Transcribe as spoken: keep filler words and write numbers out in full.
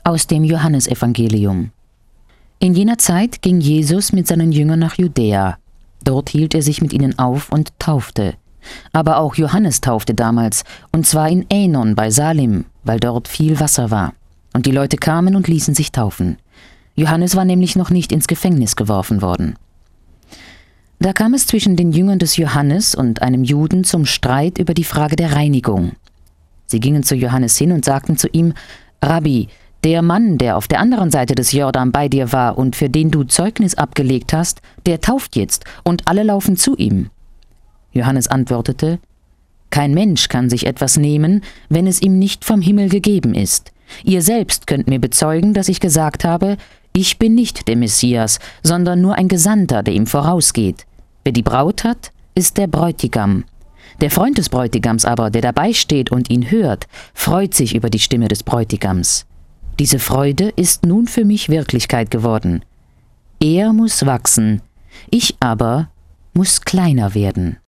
Aus dem Johannesevangelium. In jener Zeit ging Jesus mit seinen Jüngern nach Judäa. Dort hielt er sich mit ihnen auf und taufte. Aber auch Johannes taufte damals, und zwar in Änon bei Salim, weil dort viel Wasser war. Und die Leute kamen und ließen sich taufen. Johannes war nämlich noch nicht ins Gefängnis geworfen worden. Da kam es zwischen den Jüngern des Johannes und einem Juden zum Streit über die Frage der Reinigung. Sie gingen zu Johannes hin und sagten zu ihm: Rabbi, der Mann, der auf der anderen Seite des Jordan bei dir war und für den du Zeugnis abgelegt hast, der tauft jetzt, und alle laufen zu ihm. Johannes antwortete: Kein Mensch kann sich etwas nehmen, wenn es ihm nicht vom Himmel gegeben ist. Ihr selbst könnt mir bezeugen, dass ich gesagt habe: Ich bin nicht der Messias, sondern nur ein Gesandter, der ihm vorausgeht. Wer die Braut hat, ist der Bräutigam. Der Freund des Bräutigams aber, der dabei steht und ihn hört, freut sich über die Stimme des Bräutigams. Diese Freude ist nun für mich Wirklichkeit geworden. Er muss wachsen, ich aber muss kleiner werden.